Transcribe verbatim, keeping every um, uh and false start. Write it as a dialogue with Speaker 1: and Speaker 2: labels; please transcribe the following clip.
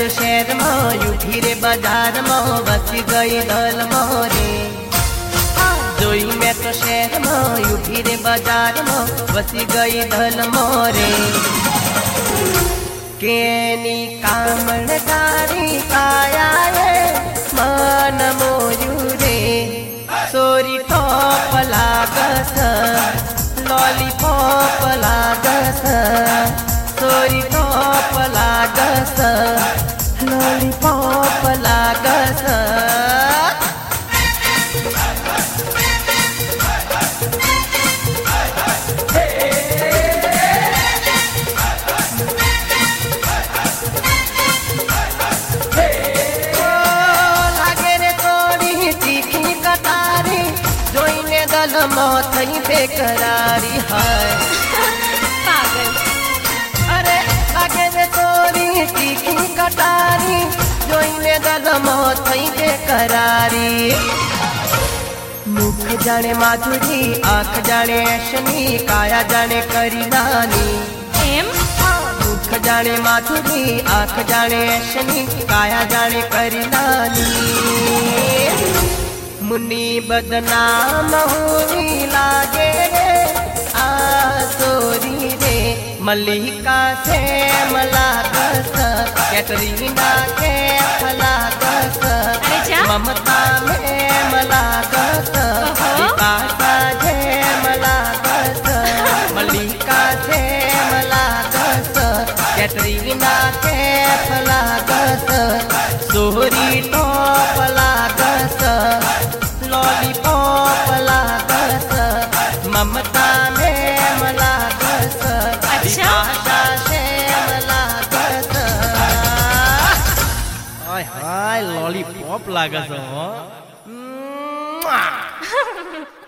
Speaker 1: तो शहर में उठी रे बाजार में बसी गई दल मोरे जोई मैं तो शहर में उठी रे बाजार में बसी गई दल मोरे केनी कामण गारी काया है मन मोयुरे सोरी टॉप लागस लॉलीपॉप लागस सोरी टॉप लागस लॉलीपॉप लागस मोथई बेकरारी है
Speaker 2: पागल।
Speaker 1: अरे आगे रे तोरी तीखी कटारी जोइने दल मोथई बेकरारी मुख जाने माधुरी आँख जाने ऐशनी काया जाने करी नानी
Speaker 2: एम
Speaker 1: मुख जाने माधुरी आँख जाने ऐशनी काया जाने करी नानी मुन्नी बदनाम हुई लागे रे आसोरी रे मल्लिका से मलागस कैटरीना के फलागस ममता में मलागस विपाशा जे मलागस मल्लिका से मलागस कैटरीना के फलागस सोहरी टॉप लागस लॉलीपॉप लागस ममता में मलागस
Speaker 2: अच्छा
Speaker 1: से मलागस हाय हाय लॉलीपॉप लागस हो